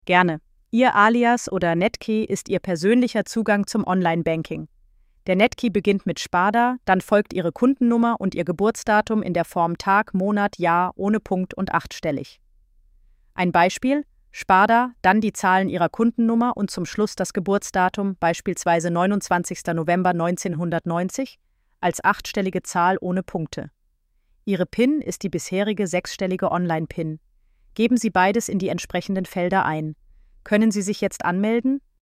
Gerne. Ihr Alias oder Netkey ist Ihr persönlicher Zugang zum Online-Banking. Der Netkey beginnt mit Sparda, dann folgt Ihre Kundennummer und Ihr Geburtsdatum in der Form Tag, Monat, Jahr ohne Punkt und achtstellig. Ein Beispiel: Sparda, dann die Zahlen Ihrer Kundennummer und zum Schluss das Geburtsdatum, beispielsweise 29. November 1990, als achtstellige Zahl ohne Punkte. Ihre PIN ist die bisherige sechsstellige Online-PIN. Geben Sie beides in die entsprechenden Felder ein. Können Sie sich jetzt anmelden?